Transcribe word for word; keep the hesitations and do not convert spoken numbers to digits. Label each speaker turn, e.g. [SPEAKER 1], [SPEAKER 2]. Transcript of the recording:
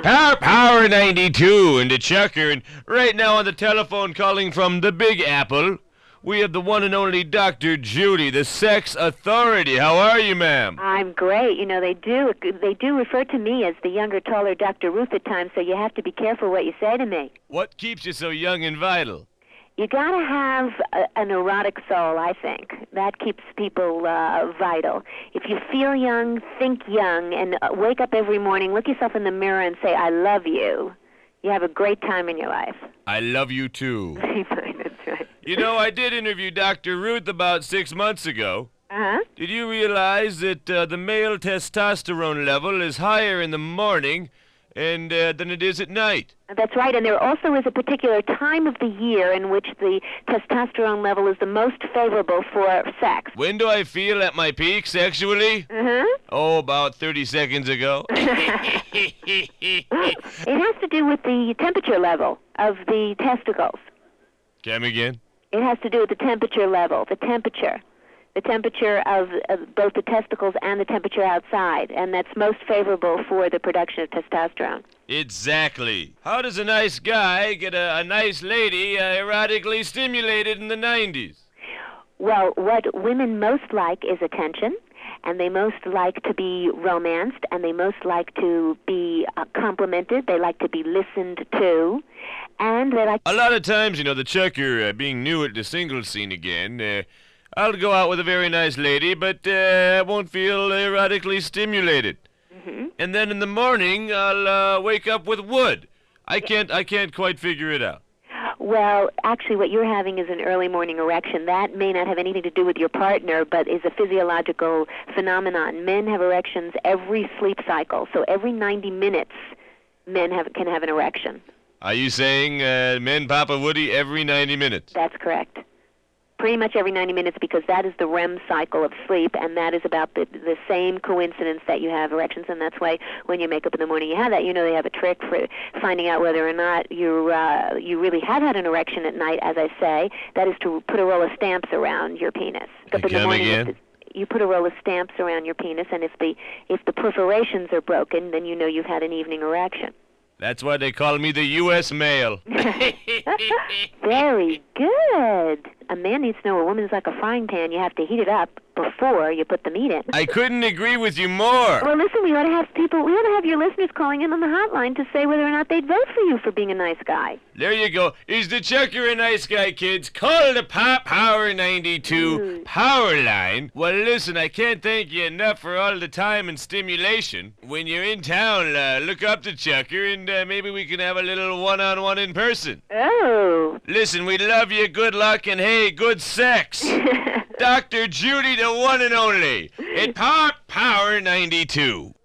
[SPEAKER 1] Power Power ninety-two and the Chucker, and right now on the telephone calling from the Big Apple, we have the one and only Doctor Judy, the sex authority. How are you, ma'am?
[SPEAKER 2] I'm great. You know, they do they do refer to me as the younger, taller Doctor Ruth at times, so you have to be careful what you say to me.
[SPEAKER 1] What keeps you so young and vital?
[SPEAKER 2] You gotta have a, an erotic soul, I think. That keeps people uh, vital. If you feel young, think young, and uh, wake up every morning, look yourself in the mirror and say, I love you, you have a great time in your life.
[SPEAKER 1] I love you, too.
[SPEAKER 2] That's right.
[SPEAKER 1] You know, I did interview Doctor Ruth about six months ago.
[SPEAKER 2] Uh-huh.
[SPEAKER 1] Did you realize that uh, the male testosterone level is higher in the morning and uh, than it is at night?
[SPEAKER 2] That's right, and there also is a particular time of the year in which the testosterone level is the most favorable for sex.
[SPEAKER 1] When do I feel at my peak sexually?
[SPEAKER 2] Uh-huh.
[SPEAKER 1] Oh, about thirty seconds ago.
[SPEAKER 2] It has to do with the temperature level of the testicles.
[SPEAKER 1] Come again?
[SPEAKER 2] It has to do with the temperature level, the temperature. The temperature of, of both the testicles and the temperature outside, and that's most favorable for the production of testosterone.
[SPEAKER 1] Exactly. How does a nice guy get a, a nice lady uh, erotically stimulated in the nineties?
[SPEAKER 2] Well, what women most like is attention, and they most like to be romanced, and they most like to be uh, complimented. They like to be listened to, and they like...
[SPEAKER 1] A lot of times, you know, the Chucker, uh, being new at the single scene again, uh, I'll go out with a very nice lady, but uh, I won't feel erotically stimulated.
[SPEAKER 2] Mm-hmm.
[SPEAKER 1] And then in the morning, I'll uh, wake up with wood. I can't, I can't quite figure it out.
[SPEAKER 2] Well, actually, what you're having is an early morning erection. That may not have anything to do with your partner, but is a physiological phenomenon. Men have erections every sleep cycle, so every ninety minutes, men have can have an erection.
[SPEAKER 1] Are you saying uh, men pop a woody every ninety minutes?
[SPEAKER 2] That's correct. Pretty much every ninety minutes, because that is the R E M cycle of sleep, and that is about the the same coincidence that you have erections, and that's why when you make up in the morning you have that. You know, they have a trick for finding out whether or not you uh, you really have had an erection at night, as I say. That is to put a roll of stamps around your penis. Up in the morning,
[SPEAKER 1] again?
[SPEAKER 2] you put a roll of stamps around your penis, and if the if the perforations are broken, then you know you've had an evening erection.
[SPEAKER 1] That's why they call me the U S male.
[SPEAKER 2] Very good. A man needs to know a woman is like a frying pan. You have to heat it up before you put the meat in.
[SPEAKER 1] I couldn't agree with you more.
[SPEAKER 2] Well, listen, we ought to have people, we ought to have your listeners calling in on the hotline to say whether or not they'd vote for you for being a nice guy.
[SPEAKER 1] There you go. Is the Chucker a nice guy, kids? Call the Pop Power ninety-two
[SPEAKER 2] Mm.
[SPEAKER 1] Power Line. Well, listen, I can't thank you enough for all the time and stimulation. When you're in town, uh, look up the Chucker, and uh, maybe we can have a little one-on-one in person.
[SPEAKER 2] Oh.
[SPEAKER 1] Listen, we love you, good luck, and hey, good sex. Doctor Judy, the one and only, at Pop Power ninety-two.